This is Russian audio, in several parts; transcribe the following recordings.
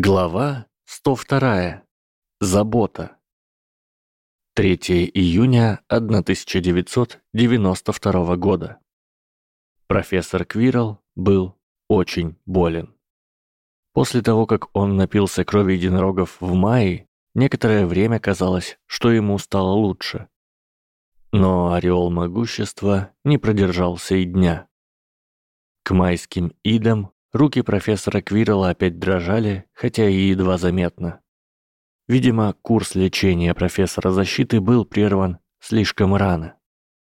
Глава 102. Забота. 3 июня 1992 года. Профессор Квирл был очень болен. После того, как он напился крови единорогов в мае, некоторое время казалось, что ему стало лучше. Но ореол могущества не продержался и дня. К майским идам руки профессора Квирла опять дрожали, хотя и едва заметно. Видимо, курс лечения профессора защиты был прерван слишком рано.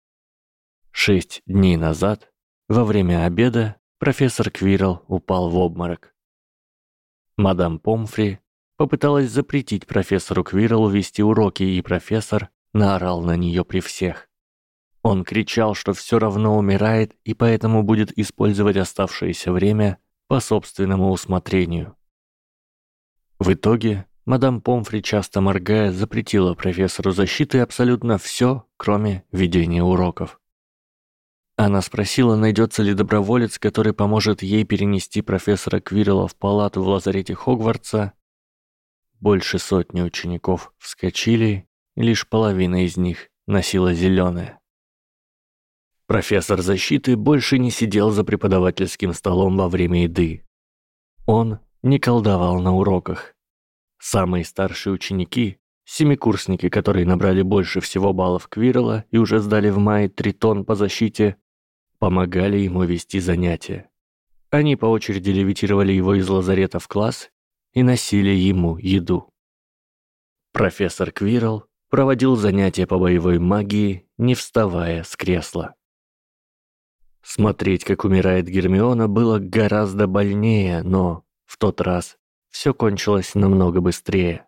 6 дней назад, во время обеда, профессор Квирл упал в обморок. Мадам Помфри попыталась запретить профессору Квирлу вести уроки, и профессор наорал на нее при всех. Он кричал, что все равно умирает и поэтому будет использовать оставшееся время по собственному усмотрению. В итоге мадам Помфри, часто моргая, запретила профессору защиты абсолютно все, кроме ведения уроков. Она спросила, найдется ли доброволец, который поможет ей перенести профессора Квирла в палату в лазарете Хогвартса. Больше сотни учеников вскочили, и лишь половина из них носила зеленое. Профессор защиты больше не сидел за преподавательским столом во время еды. Он не колдовал на уроках. Самые старшие ученики, семикурсники, которые набрали больше всего баллов Квирла и уже сдали в мае 3 тонн по защите, помогали ему вести занятия. Они по очереди левитировали его из лазарета в класс и носили ему еду. Профессор Квирл проводил занятия по боевой магии, не вставая с кресла. Смотреть, как умирает Гермиона, было гораздо больнее, но в тот раз все кончилось намного быстрее.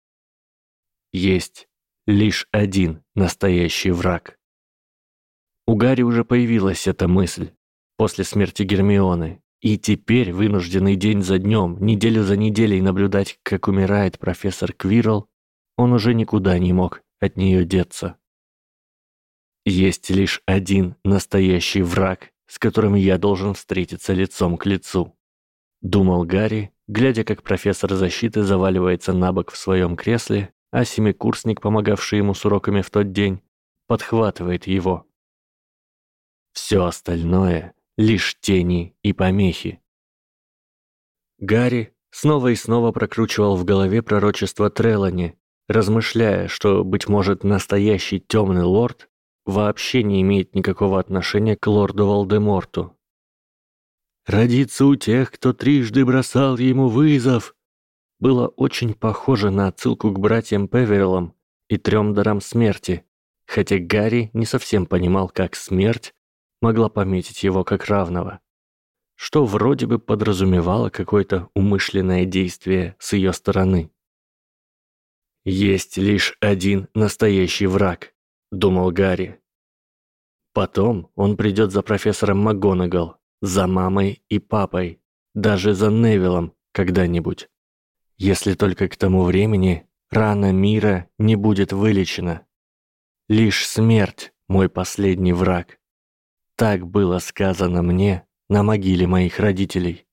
Есть лишь один настоящий враг. У Гарри уже появилась эта мысль после смерти Гермионы, и теперь, вынужденный день за днем, неделю за неделей наблюдать, как умирает профессор Квирл, он уже никуда не мог от нее деться. Есть лишь один настоящий враг, с которым я должен встретиться лицом к лицу, думал Гарри, глядя, как профессор защиты заваливается на бок в своем кресле, а семикурсник, помогавший ему с уроками в тот день, подхватывает его. Все остальное — лишь тени и помехи. Гарри снова и снова прокручивал в голове пророчество Трелани, размышляя, что, быть может, настоящий темный лорд вообще не имеет никакого отношения к лорду Волдеморту. «Родиться у тех, кто трижды бросал ему вызов», было очень похоже на отсылку к братьям Певерлам и 3 дарам смерти, хотя Гарри не совсем понимал, как смерть могла пометить его как равного, что вроде бы подразумевало какое-то умышленное действие с ее стороны. «Есть лишь один настоящий враг», — думал Гарри. Потом он придет за профессором МакГонагал, за мамой и папой, даже за Невиллом когда-нибудь. Если только к тому времени рана мира не будет вылечена. Лишь смерть — мой последний враг. Так было сказано мне на могиле моих родителей.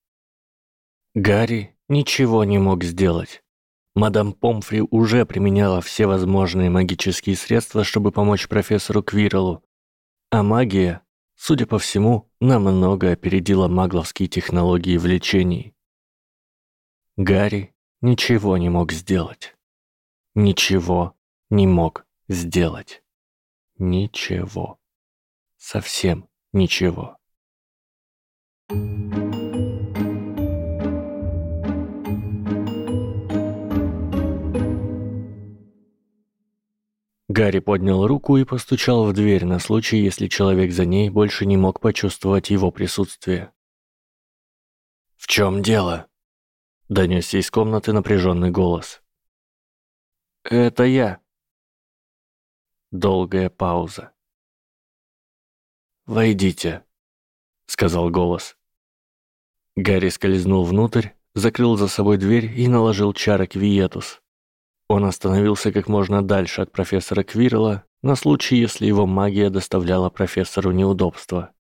Гарри ничего не мог сделать. Мадам Помфри уже применяла все возможные магические средства, чтобы помочь профессору Квирлу, а магия, судя по всему, намного опередила магловские технологии в лечении. Гарри ничего не мог сделать. Ничего не мог сделать. Ничего. Совсем ничего. Гарри поднял руку и постучал в дверь на случай, если человек за ней больше не мог почувствовать его присутствие. «В чем дело?» — донесся из комнаты напряженный голос. «Это я». Долгая пауза. «Войдите», — сказал голос. Гарри скользнул внутрь, закрыл за собой дверь и наложил чары Квиетус. Он остановился как можно дальше от профессора Квирла на случай, если его магия доставляла профессору неудобства.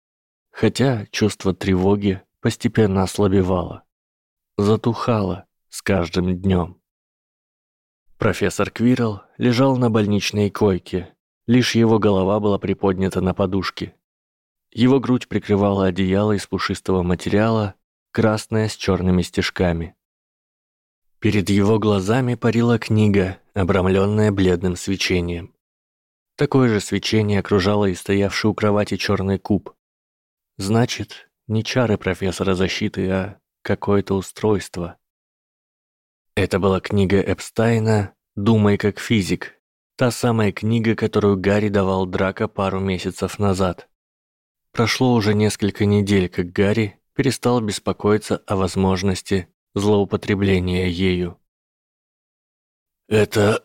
Хотя чувство тревоги постепенно ослабевало. Затухало, с каждым днем. Профессор Квирл лежал на больничной койке, лишь его голова была приподнята на подушке. Его грудь прикрывала одеяло из пушистого материала, красное с черными стежками. Перед его глазами парила книга, обрамленная бледным свечением. Такое же свечение окружало и стоявший у кровати черный куб. Значит, не чары профессора защиты, а какое-то устройство. Это была книга Эпстайна «Думай как физик», та самая книга, которую Гарри давал Драко пару месяцев назад. Прошло уже несколько недель, как Гарри перестал беспокоиться о возможности злоупотребления ею. «Это...»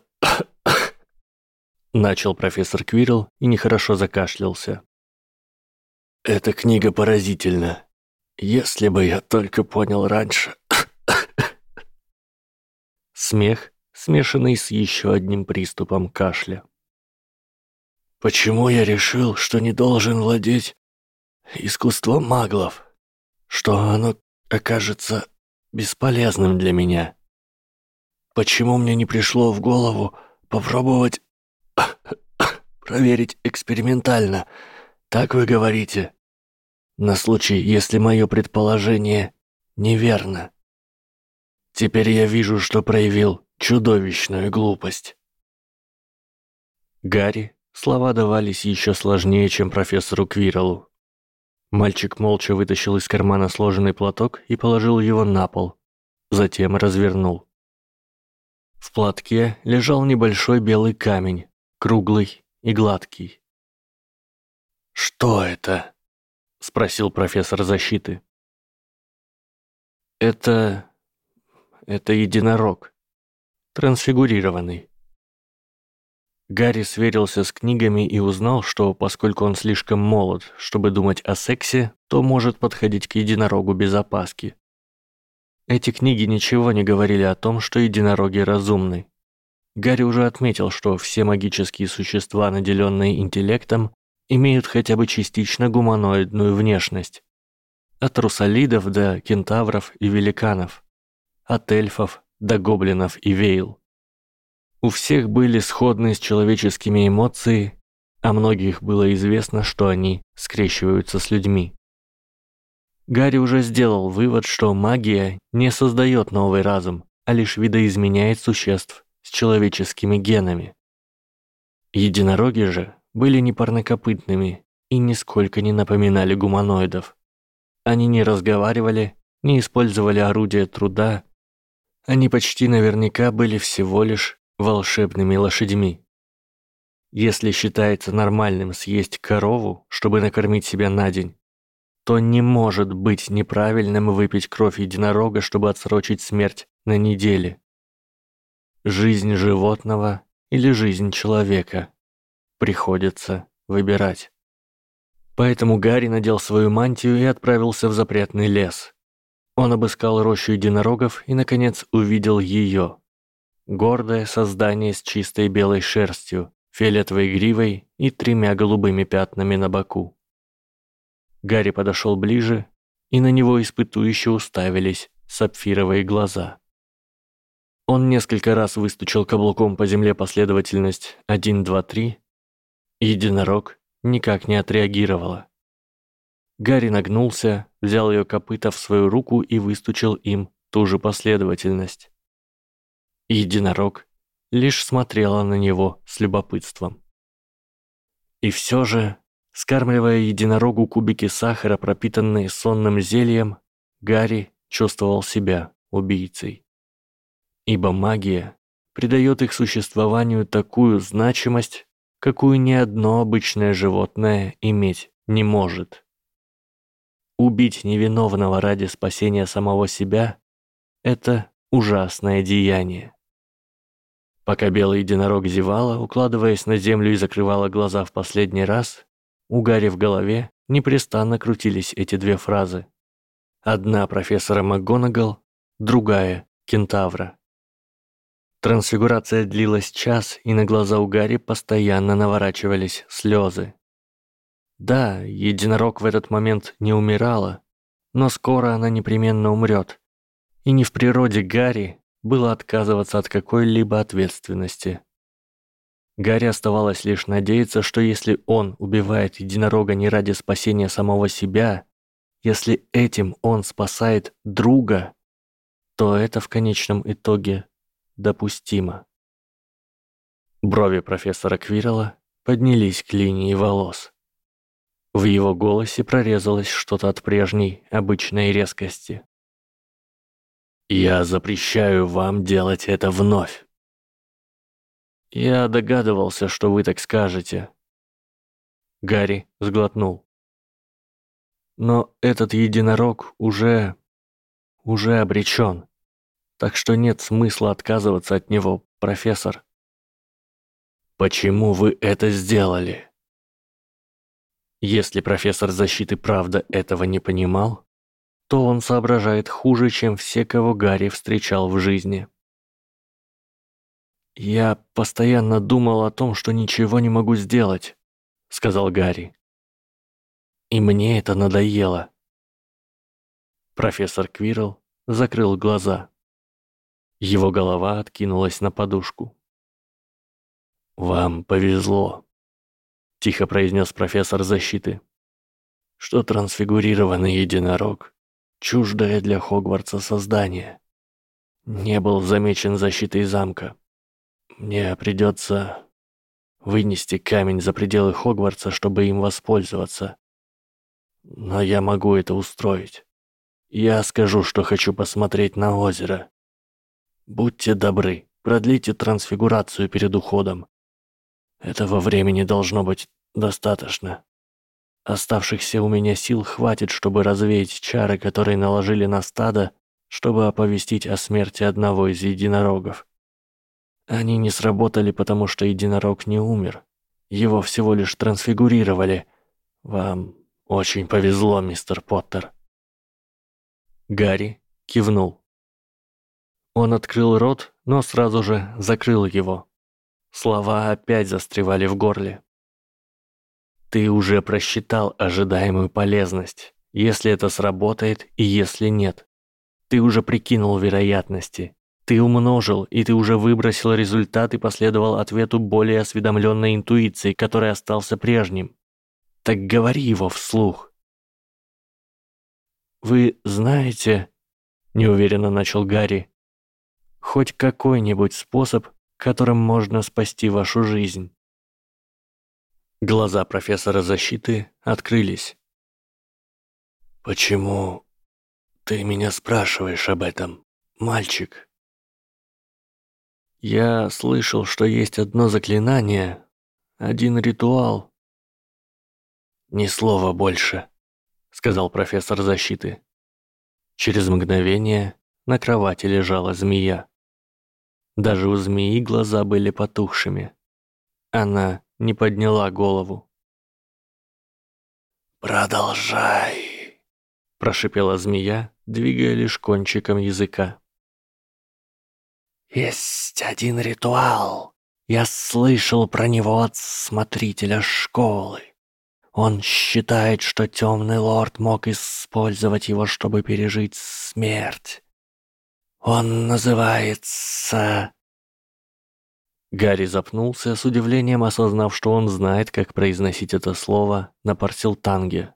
начал профессор Квирл и нехорошо закашлялся. «Эта книга поразительна. Если бы я только понял раньше...» Смех, смешанный с еще одним приступом кашля. «Почему я решил, что не должен владеть искусством маглов? Что оно окажется бесполезным для меня? Почему мне не пришло в голову попробовать проверить экспериментально, так вы говорите, на случай, если мое предположение неверно? Теперь я вижу, что проявил чудовищную глупость». Гарри слова давались еще сложнее, чем профессору Квирлу. Мальчик молча вытащил из кармана сложенный платок и положил его на пол, затем развернул. В платке лежал небольшой белый камень, круглый и гладкий. «Что это?» — спросил профессор защиты. Это единорог, трансфигурированный». Гарри сверился с книгами и узнал, что поскольку он слишком молод, чтобы думать о сексе, то может подходить к единорогу без опаски. Эти книги ничего не говорили о том, что единороги разумны. Гарри уже отметил, что все магические существа, наделенные интеллектом, имеют хотя бы частично гуманоидную внешность. От русалидов до кентавров и великанов, от эльфов до гоблинов и вейл. У всех были сходные с человеческими эмоции, а многих было известно, что они скрещиваются с людьми. Гарри уже сделал вывод, что магия не создает новый разум, а лишь видоизменяет существ с человеческими генами. Единороги же были непарнокопытными и нисколько не напоминали гуманоидов. Они не разговаривали, не использовали орудия труда, они почти наверняка были всего лишь волшебными лошадьми. Если считается нормальным съесть корову, чтобы накормить себя на день, то не может быть неправильным выпить кровь единорога, чтобы отсрочить смерть на неделе. Жизнь животного или жизнь человека приходится выбирать. Поэтому Гарри надел свою мантию и отправился в запретный лес. Он обыскал рощу единорогов и, наконец, увидел ее. Гордое создание с чистой белой шерстью, фиолетовой гривой и 3 голубыми пятнами на боку. Гарри подошел ближе, и на него испытующе уставились сапфировые глаза. Он несколько раз выстучил каблуком по земле последовательность 1, 2, 3. Единорог никак не отреагировала. Гарри нагнулся, взял ее копыта в свою руку и выстучил им ту же последовательность. Единорог лишь смотрела на него с любопытством. И все же, скармливая единорогу кубики сахара, пропитанные сонным зельем, Гарри чувствовал себя убийцей. Ибо магия придает их существованию такую значимость, какую ни одно обычное животное иметь не может. Убить невиновного ради спасения самого себя – это ужасное деяние. Пока белый единорог зевала, укладываясь на землю и закрывала глаза в последний раз, у Гарри в голове непрестанно крутились эти 2 фразы. Одна профессора МакГонагал, другая – кентавра. Трансфигурация длилась час, и на глаза у Гарри постоянно наворачивались слезы. Да, единорог в этот момент не умирала, но скоро она непременно умрет. И не в природе Гарри, было отказываться от какой-либо ответственности. Гарри оставалось лишь надеяться, что если он убивает единорога не ради спасения самого себя, если этим он спасает друга, то это в конечном итоге допустимо. Брови профессора Квиррелла поднялись к линии волос. В его голосе прорезалось что-то от прежней, обычной резкости. «Я запрещаю вам делать это вновь». «Я догадывался, что вы так скажете». Гарри сглотнул. «Но этот единорог уже обречен, так что нет смысла отказываться от него, профессор». «Почему вы это сделали?» Если профессор защиты правда этого не понимал, то он соображает хуже, чем все, кого Гарри встречал в жизни. «Я постоянно думал о том, что ничего не могу сделать», — сказал Гарри. «И мне это надоело». Профессор Квиррелл закрыл глаза. Его голова откинулась на подушку. «Вам повезло», — тихо произнес профессор защиты, «что трансфигурированный единорог, чуждое для Хогвартса создание, не был замечен защитой замка. Мне придется вынести камень за пределы Хогвартса, чтобы им воспользоваться. Но я могу это устроить. Я скажу, что хочу посмотреть на озеро. Будьте добры, продлите трансфигурацию перед уходом. Этого времени должно быть достаточно. Оставшихся у меня сил хватит, чтобы развеять чары, которые наложили на стадо, чтобы оповестить о смерти одного из единорогов. Они не сработали, потому что единорог не умер. Его всего лишь трансфигурировали. Вам очень повезло, мистер Поттер». Гарри кивнул. Он открыл рот, но сразу же закрыл его. Слова опять застревали в горле. «Ты уже просчитал ожидаемую полезность, если это сработает и если нет. Ты уже прикинул вероятности. Ты умножил, и ты уже выбросил результат и последовал ответу более осведомленной интуиции, который остался прежним. Так говори его вслух». «Вы знаете, — неуверенно начал Гарри, — хоть какой-нибудь способ, которым можно спасти вашу жизнь?» Глаза профессора защиты открылись. «Почему ты меня спрашиваешь об этом, мальчик?» «Я слышал, что есть одно заклинание, один ритуал». «Ни слова больше», — сказал профессор защиты. Через мгновение на кровати лежала змея. Даже у змеи глаза были потухшими. Она не подняла голову. «Продолжай», — прошипела змея, двигая лишь кончиком языка. «Есть один ритуал. Я слышал про него от смотрителя школы. Он считает, что темный лорд мог использовать его, чтобы пережить смерть. Он называется...» Гарри запнулся, с удивлением осознав, что он знает, как произносить это слово на парсилтанге.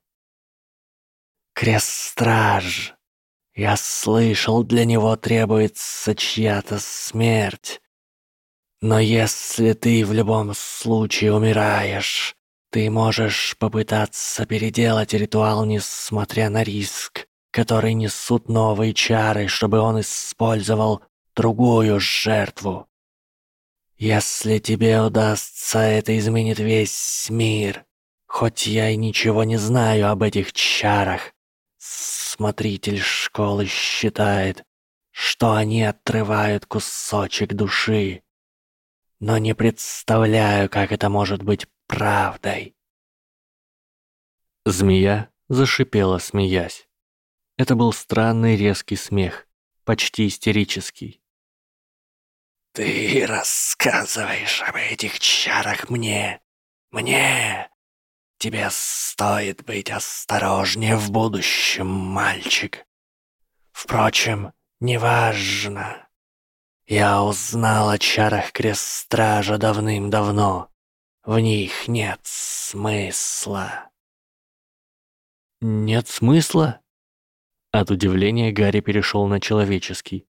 «Крестраж. Я слышал, для него требуется чья-то смерть. Но если ты в любом случае умираешь, ты можешь попытаться переделать ритуал, несмотря на риск, который несут новые чары, чтобы он использовал другую жертву. Если тебе удастся, это изменит весь мир. Хоть я и ничего не знаю об этих чарах, смотритель школы считает, что они отрывают кусочек души. Но не представляю, как это может быть правдой». Змея зашипела, смеясь. Это был странный резкий смех, почти истерический. «Ты рассказываешь об этих чарах мне. Тебе стоит быть осторожнее в будущем, мальчик. Впрочем, неважно. Я узнал о чарах Крест-Стража давным-давно. В них нет смысла». «Нет смысла?» От удивления Гарри перешел на человеческий.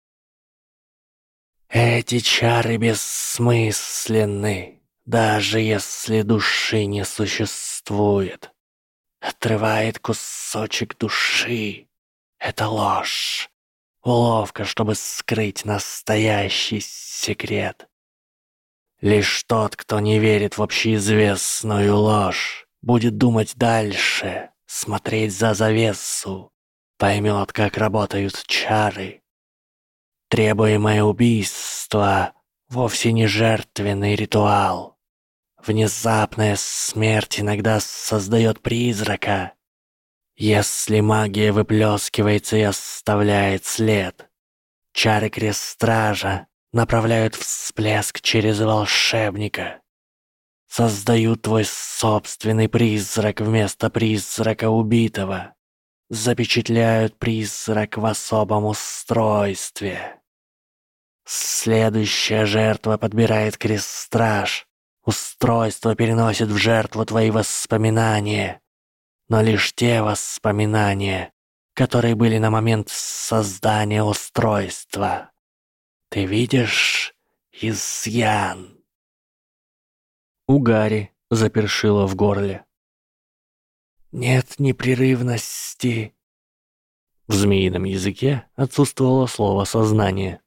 «Эти чары бессмысленны, даже если души не существует. Отрывает кусочек души. Это ложь. Уловка, чтобы скрыть настоящий секрет. Лишь тот, кто не верит в общеизвестную ложь, будет думать дальше, смотреть за завесу, поймет, как работают чары. Требуемое убийство вовсе не жертвенный ритуал. Внезапная смерть иногда создает призрака. Если магия выплескивается и оставляет след, чары Крест-Стража направляют всплеск через волшебника. Создают твой собственный призрак вместо призрака убитого. Запечатляют призрак в особом устройстве. Следующая жертва подбирает Крест-Страж. Устройство переносит в жертву твои воспоминания. Но лишь те воспоминания, которые были на момент создания устройства. Ты видишь изъян?» У Гарри запершило в горле. «Нет непрерывности». В змеином языке отсутствовало слово «сознание».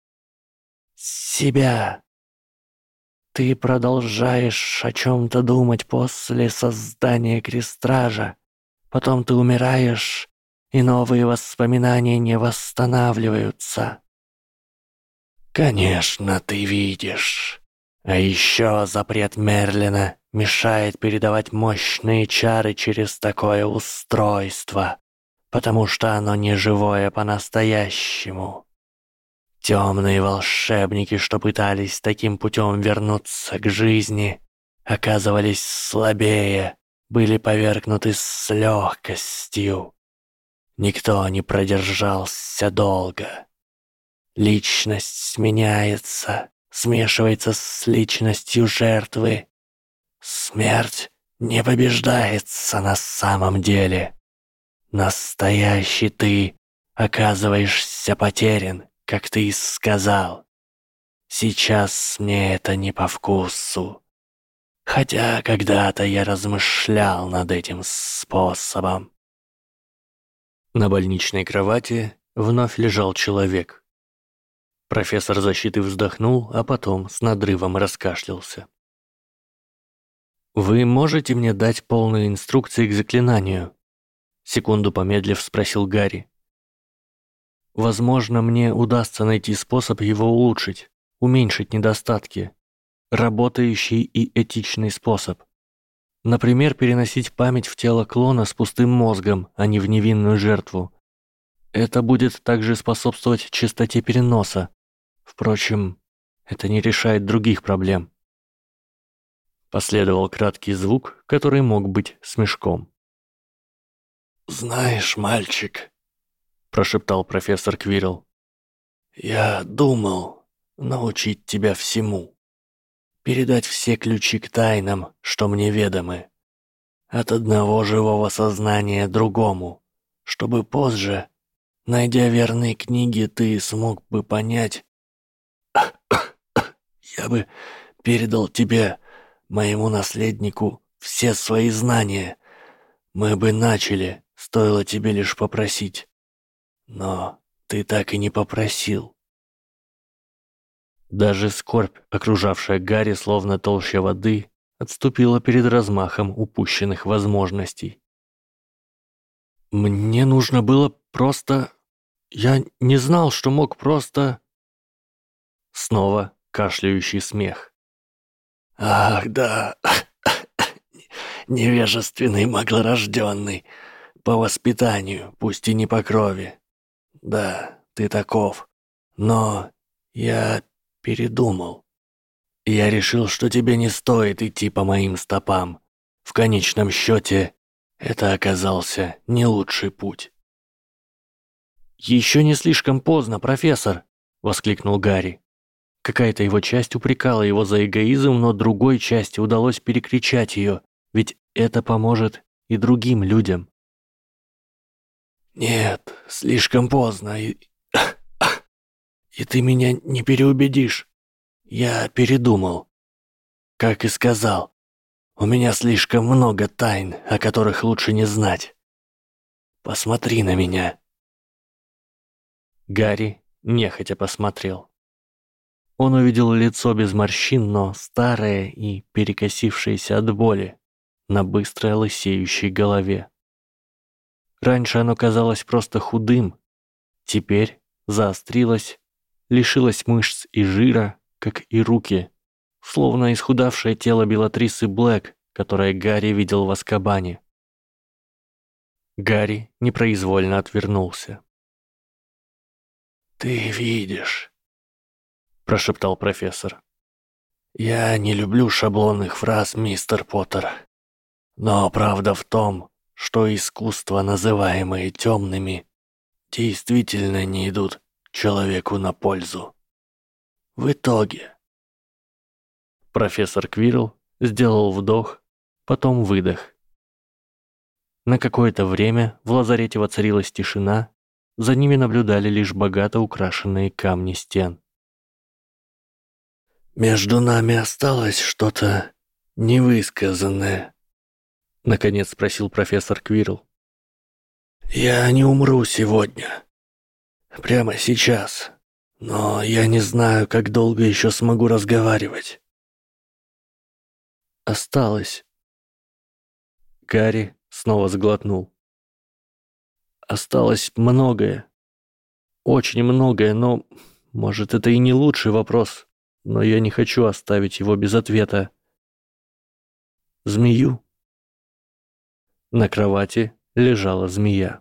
«Себя. Ты продолжаешь о чем-то думать после создания Крестража. Потом ты умираешь, и новые воспоминания не восстанавливаются. Конечно, ты видишь. А еще запрет Мерлина мешает передавать мощные чары через такое устройство, потому что оно не живое по-настоящему. Темные волшебники, что пытались таким путем вернуться к жизни, оказывались слабее, были повергнуты с легкостью. Никто не продержался долго. Личность меняется, смешивается с личностью жертвы. Смерть не побеждается на самом деле. Настоящий ты оказываешься потерян, как ты и сказал. Сейчас мне это не по вкусу. Хотя когда-то я размышлял над этим способом». На больничной кровати вновь лежал человек. Профессор защиты вздохнул, а потом с надрывом раскашлялся. «Вы можете мне дать полные инструкции к заклинанию?» Секунду помедлив спросил Гарри. «Возможно, мне удастся найти способ его улучшить, уменьшить недостатки. Работающий и этичный способ. Например, переносить память в тело клона с пустым мозгом, а не в невинную жертву. Это будет также способствовать чистоте переноса. Впрочем, это не решает других проблем». Последовал краткий звук, который мог быть смешком. «Знаешь, мальчик», — прошептал профессор Квирл, — «я думал научить тебя всему, передать все ключи к тайнам, что мне ведомы, от одного живого сознания другому, чтобы позже, найдя верные книги, ты смог бы понять. Я бы передал тебе, моему наследнику, все свои знания. Мы бы начали, стоило тебе лишь попросить. Но ты так и не попросил». Даже скорбь, окружавшая Гарри словно толща воды, отступила перед размахом упущенных возможностей. «Мне нужно было просто... Я не знал, что мог просто...» Снова кашляющий смех. «Ах, да, невежественный маглорожденный, по воспитанию, пусть и не по крови. Да, ты таков, но я передумал. Я решил, что тебе не стоит идти по моим стопам. В конечном счете, это оказался не лучший путь». «Еще не слишком поздно, профессор!» — воскликнул Гарри. Какая-то его часть упрекала его за эгоизм, но другой части удалось перекричать ее, ведь это поможет и другим людям. «Нет, слишком поздно, и ты меня не переубедишь. Я передумал. Как и сказал, у меня слишком много тайн, о которых лучше не знать. Посмотри на меня». Гарри нехотя посмотрел. Он увидел лицо без морщин, но старое и перекосившееся от боли, на быстро лысеющей голове. Раньше оно казалось просто худым, теперь заострилось, лишилось мышц и жира, как и руки, словно исхудавшее тело Белатрисы Блэк, которое Гарри видел в Азкабане. Гарри непроизвольно отвернулся. «Ты видишь», – прошептал профессор. «Я не люблю шаблонных фраз, мистер Поттер. Но правда в том, что искусства, называемые темными, действительно не идут человеку на пользу. В итоге...» Профессор Квирл сделал вдох, потом выдох. На какое-то время в лазарете воцарилась тишина, за ними наблюдали лишь богато украшенные камни стен. «Между нами осталось что-то невысказанное», — наконец спросил профессор Квирл. «Я не умру сегодня. Прямо сейчас. Но я не знаю, как долго еще смогу разговаривать». «Осталось». Гарри снова сглотнул. «Осталось многое. Очень многое, но, может, это и не лучший вопрос, но я не хочу оставить его без ответа. Змею?» На кровати лежала змея.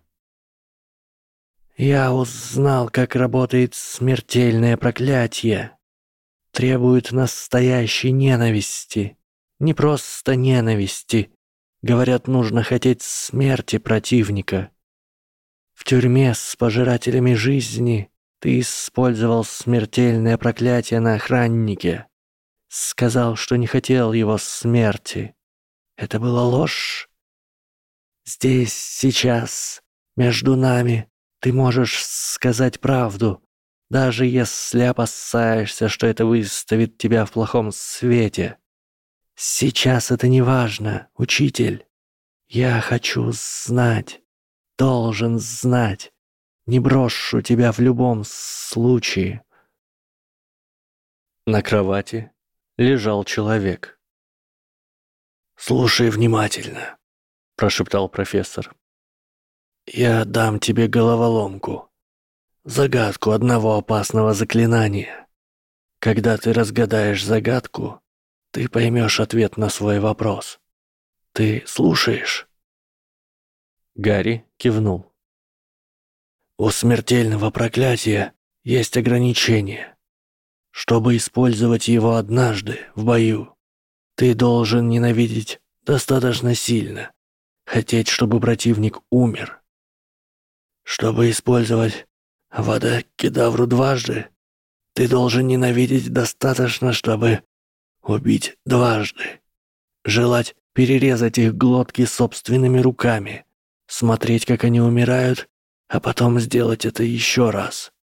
«Я узнал, как работает смертельное проклятие. Требует настоящей ненависти. Не просто ненависти. Говорят, нужно хотеть смерти противника. В тюрьме с пожирателями жизни ты использовал смертельное проклятие на охраннике. Сказал, что не хотел его смерти. Это была ложь. Здесь, сейчас, между нами, ты можешь сказать правду, даже если опасаешься, что это выставит тебя в плохом свете. Сейчас это не важно, учитель. Я хочу знать, должен знать. Не брошу тебя в любом случае». На кровати лежал человек. «Слушай внимательно», – прошептал профессор. «Я дам тебе головоломку, загадку одного опасного заклинания. Когда ты разгадаешь загадку, ты поймешь ответ на свой вопрос. Ты слушаешь?» Гарри кивнул. «У смертельного проклятия есть ограничение. Чтобы использовать его однажды в бою, ты должен ненавидеть достаточно сильно, хотеть, чтобы противник умер. Чтобы использовать Авада Кедавру дважды, ты должен ненавидеть достаточно, чтобы убить дважды. Желать перерезать их глотки собственными руками, смотреть, как они умирают, а потом сделать это еще раз.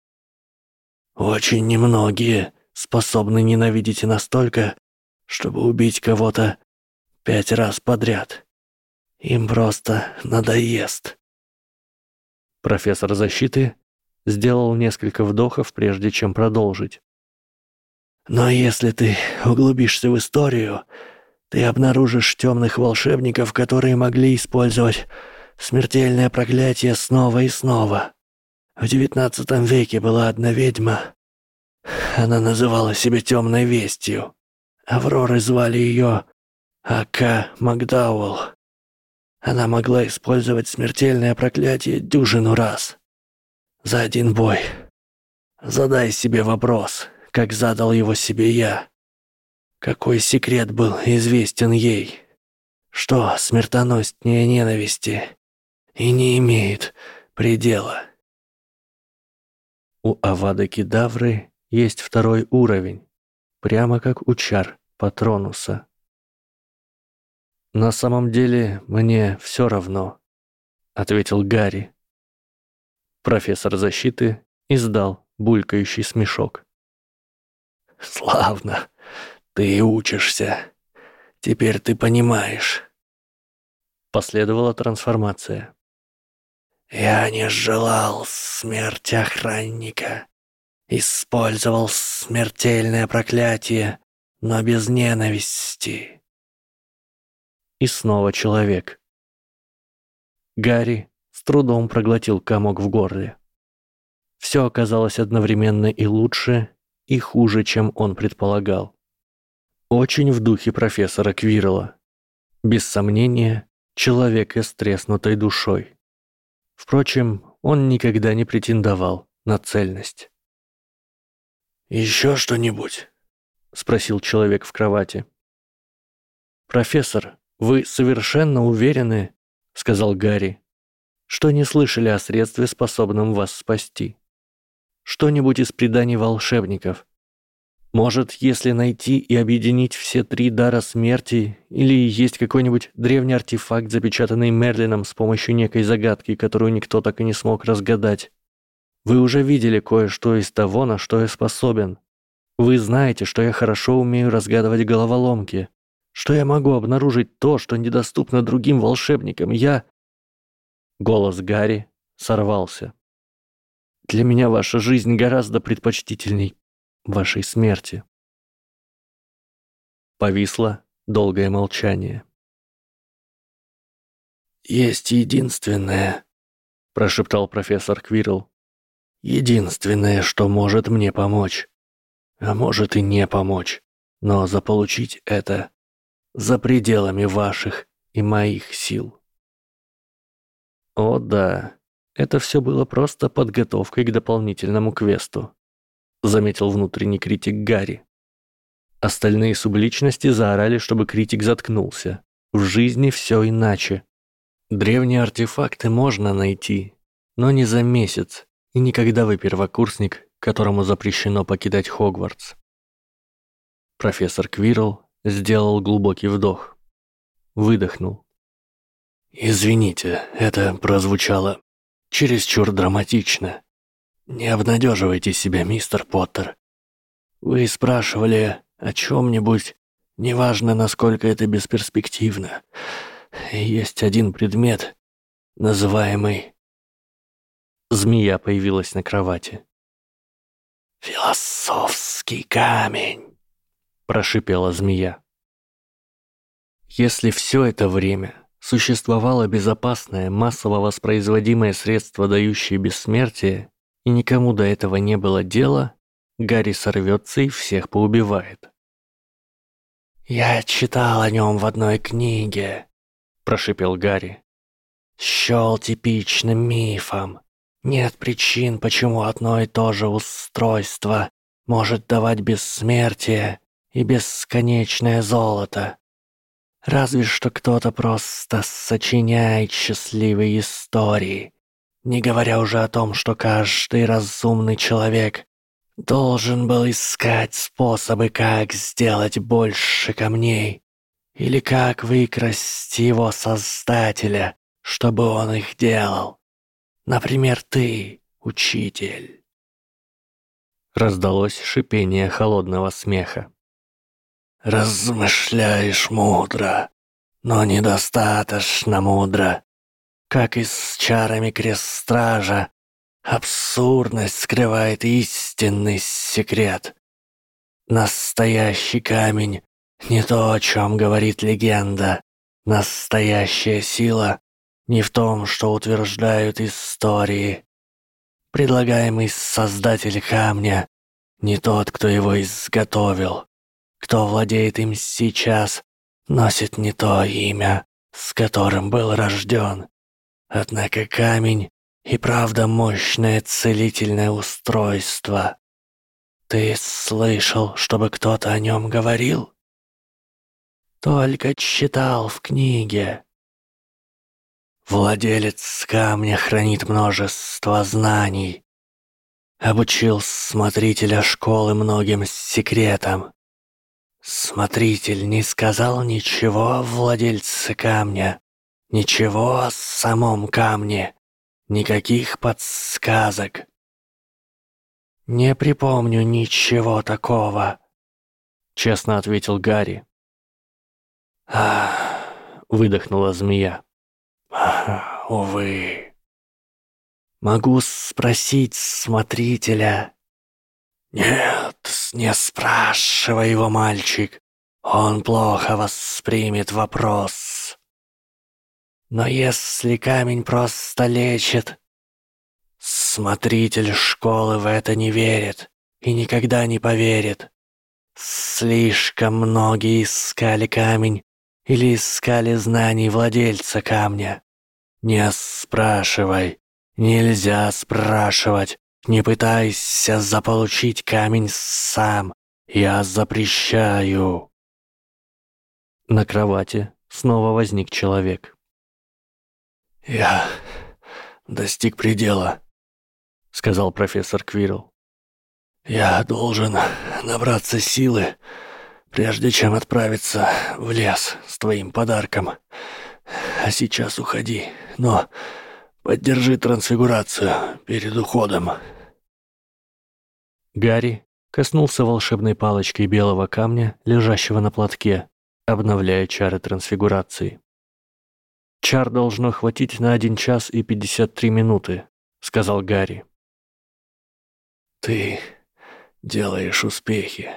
Очень немногие способны ненавидеть настолько, чтобы убить кого-то 5 раз подряд. Им просто надоест». Профессор защиты сделал несколько вдохов, прежде чем продолжить. «Но если ты углубишься в историю, ты обнаружишь темных волшебников, которые могли использовать смертельное проклятие снова и снова. В 19 веке была одна ведьма. Она называла себя Темной Вестью. Авроры звали ее А.К. Макдауэлл. Она могла использовать смертельное проклятие дюжину раз. За один бой. Задай себе вопрос, как задал его себе я. Какой секрет был известен ей? Что смертоноснее ненависти и не имеет предела?» У Авады Кедавры есть второй уровень, прямо как у чар Патронуса. «На самом деле мне все равно», — ответил Гарри. Профессор защиты издал булькающий смешок. «Славно, ты учишься. Теперь ты понимаешь». Последовала трансформация. «Я не желал смерти охранника. Использовал смертельное проклятие, но без ненависти». И снова человек. Гарри с трудом проглотил комок в горле. Все оказалось одновременно и лучше, и хуже, чем он предполагал. Очень в духе профессора Квирла. Без сомнения, человек с треснутой душой. Впрочем, он никогда не претендовал на цельность. «Еще что-нибудь?» — спросил человек в кровати. «Профессор, вы совершенно уверены, — сказал Гарри, — что не слышали о средстве, способном вас спасти? Что-нибудь из преданий волшебников? Может, если найти и объединить все 3 дара смерти, или есть какой-нибудь древний артефакт, запечатанный Мерлином с помощью некой загадки, которую никто так и не смог разгадать? Вы уже видели кое-что из того, на что я способен. Вы знаете, что я хорошо умею разгадывать головоломки, что я могу обнаружить то, что недоступно другим волшебникам. Голос Гарри сорвался. Для меня ваша жизнь гораздо предпочтительней вашей смерти. Повисло долгое молчание. «Есть единственное», — прошептал профессор Квирл. «Единственное, что может мне помочь. А может и не помочь. Но заполучить это за пределами ваших и моих сил». О да, это все было просто подготовкой к дополнительному квесту, заметил внутренний критик Гарри. Остальные субличности заорали, чтобы критик заткнулся. В жизни все иначе. Древние артефакты можно найти, но не за месяц, и никогда вы первокурсник, которому запрещено покидать Хогвартс. Профессор Квирл сделал глубокий вдох. Выдохнул. «Извините, это прозвучало чересчур драматично. Не обнадеживайте себя, мистер Поттер. Вы спрашивали о чем-нибудь, неважно, насколько это бесперспективно. Есть один предмет, называемый...» Змея появилась на кровати. «Философский камень», — прошипела змея. Если все это время существовало безопасное, массово воспроизводимое средство, дающее бессмертие, и никому до этого не было дела, Гарри сорвется и всех поубивает. «Я читал о нем в одной книге», — прошипел Гарри. «Счел типичным мифом. Нет причин, почему одно и то же устройство может давать бессмертие и бесконечное золото. Разве что кто-то просто сочиняет счастливые истории, не говоря уже о том, что каждый разумный человек должен был искать способы, как сделать больше камней, или как выкрасть его создателя, чтобы он их делал. Например, ты, учитель». Раздалось шипение холодного смеха. «Размышляешь мудро, но недостаточно мудро. Как и с чарами Крестстража, абсурдность скрывает истинный секрет. Настоящий камень — не то, о чем говорит легенда. Настоящая сила не в том, что утверждают истории. Предлагаемый создатель камня не тот, кто его изготовил. Кто владеет им сейчас, носит не то имя, с которым был рожден. Однако камень и правда мощное целительное устройство. Ты слышал, чтобы кто-то о нем говорил? Только читал в книге. Владелец камня хранит множество знаний. Обучил смотрителя школы многим секретам. Смотритель не сказал ничего о владельце камня, ничего о самом камне, никаких подсказок. «Не припомню ничего такого», — честно ответил Гарри. Выдохнула змея. «Увы. Могу спросить смотрителя?» «Нет, не спрашивай его, мальчик. Он плохо воспримет вопрос. Но если камень просто лечит...» Смотритель школы в это не верит и никогда не поверит. Слишком многие искали камень или искали знаний владельца камня. Не спрашивай, нельзя спрашивать, не пытайся заполучить камень сам, я запрещаю. На кровати снова возник человек. «Я достиг предела», — сказал профессор Квирл. «Я должен набраться силы, прежде чем отправиться в лес с твоим подарком. А сейчас уходи, но поддержи трансфигурацию перед уходом». Гарри коснулся волшебной палочкой белого камня, лежащего на платке, обновляя чары трансфигурации. «Чар должно хватить на 1 час и 53 минуты», — сказал Гарри. «Ты делаешь успехи».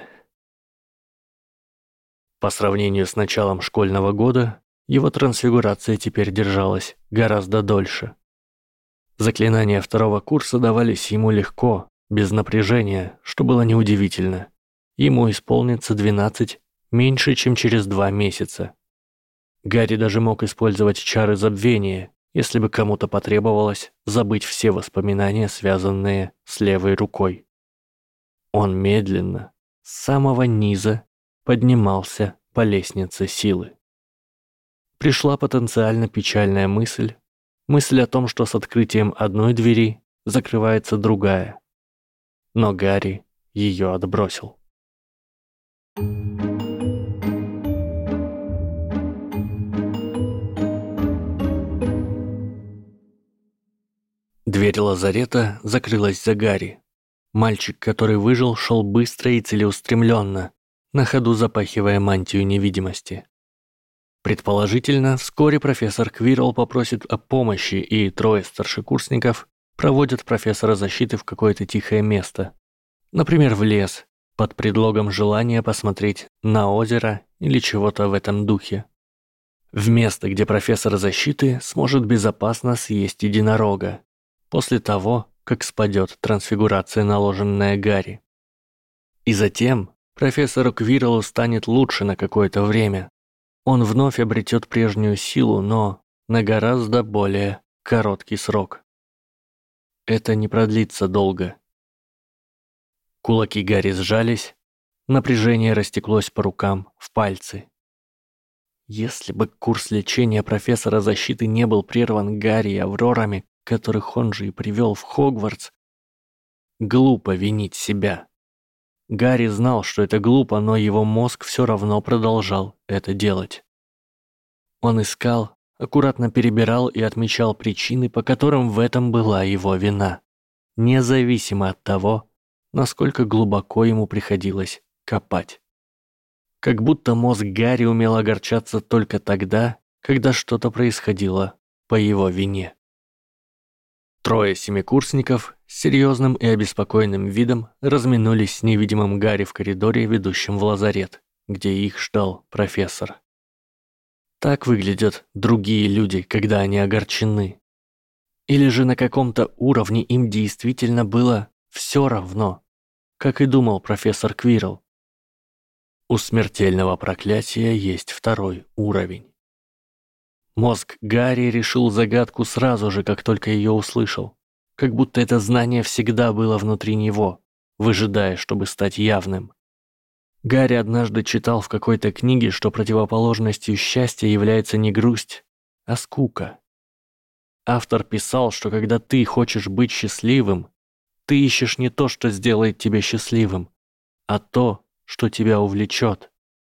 По сравнению с началом школьного года, его трансфигурация теперь держалась гораздо дольше. Заклинания 2-го курса давались ему легко, без напряжения, что было неудивительно. Ему исполнится 12 меньше, чем через 2 месяца. Гарри даже мог использовать чары забвения, если бы кому-то потребовалось забыть все воспоминания, связанные с левой рукой. Он медленно, с самого низа, поднимался по лестнице силы. Пришла потенциально печальная мысль о том, что с открытием одной двери закрывается другая. Но Гарри ее отбросил. Дверь лазарета закрылась за Гарри. Мальчик, который выжил, шел быстро и целеустремленно, на ходу запахивая мантию невидимости. Предположительно, вскоре профессор Квирл попросит о помощи, и 3 старшекурсников проводят профессора защиты в какое-то тихое место, например, в лес, под предлогом желания посмотреть на озеро или чего-то в этом духе. В место, где профессор защиты сможет безопасно съесть единорога, после того, как спадет трансфигурация, наложенная Гарри. И затем профессору Квирлу станет лучше на какое-то время. Он вновь обретет прежнюю силу, но на гораздо более короткий срок. Это не продлится долго. Кулаки Гарри сжались, напряжение растеклось по рукам в пальцы. Если бы курс лечения профессора защиты не был прерван Гарри и Аврорами, которых он же и привел в Хогвартс, глупо винить себя. Гарри знал, что это глупо, но его мозг все равно продолжал это делать. Он искал, аккуратно перебирал и отмечал причины, по которым в этом была его вина, независимо от того, насколько глубоко ему приходилось копать. Как будто мозг Гарри умел огорчаться только тогда, когда что-то происходило по его вине. 3 семикурсников с серьезным и обеспокоенным видом разминулись с невидимым Гарри в коридоре, ведущем в лазарет, где их ждал профессор. Так выглядят другие люди, когда они огорчены. Или же на каком-то уровне им действительно было все равно, как и думал профессор Квирл. У смертельного проклятия есть 2-й уровень. Мозг Гарри решил загадку сразу же, как только ее услышал, как будто это знание всегда было внутри него, выжидая, чтобы стать явным. Гарри однажды читал в какой-то книге, что противоположностью счастья является не грусть, а скука. Автор писал, что когда ты хочешь быть счастливым, ты ищешь не то, что сделает тебя счастливым, а то, что тебя увлечет.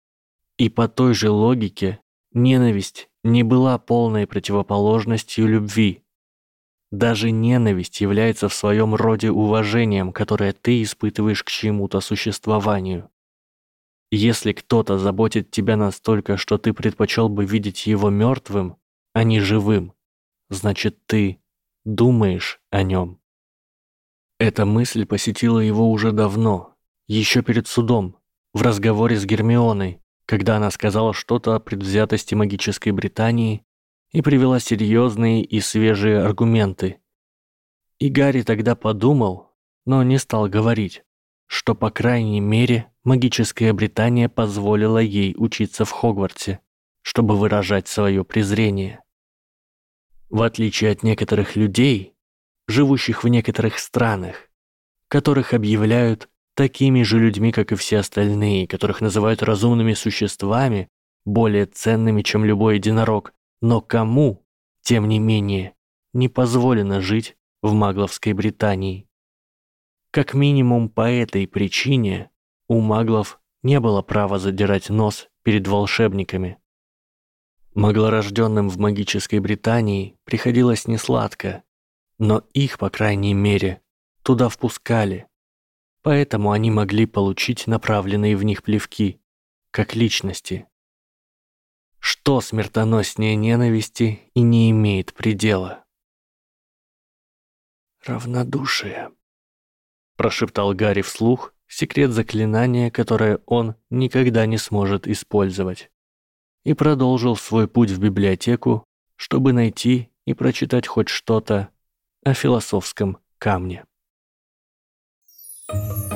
И по той же логике ненависть не была полной противоположностью любви. Даже ненависть является в своем роде уважением, которое ты испытываешь к чему-то существованию. Если кто-то заботит тебя настолько, что ты предпочел бы видеть его мертвым, а не живым, значит, ты думаешь о нем. Эта мысль посетила его уже давно, еще перед судом, в разговоре с Гермионой, когда она сказала что-то о предвзятости магической Британии и привела серьезные и свежие аргументы. И Гарри тогда подумал, но не стал говорить, что, по крайней мере, магическая Британия позволила ей учиться в Хогвартсе, чтобы выражать свое презрение. В отличие от некоторых людей, живущих в некоторых странах, которых объявляют такими же людьми, как и все остальные, которых называют разумными существами, более ценными, чем любой единорог, но кому, тем не менее, не позволено жить в магловской Британии. Как минимум по этой причине у маглов не было права задирать нос перед волшебниками. Маглорожденным в магической Британии приходилось несладко, но их, по крайней мере, туда впускали, поэтому они могли получить направленные в них плевки, как личности. Что смертоноснее ненависти и не имеет предела? «Равнодушие», — прошептал Гарри вслух секрет заклинания, которое он никогда не сможет использовать, и продолжил свой путь в библиотеку, чтобы найти и прочитать хоть что-то о философском камне.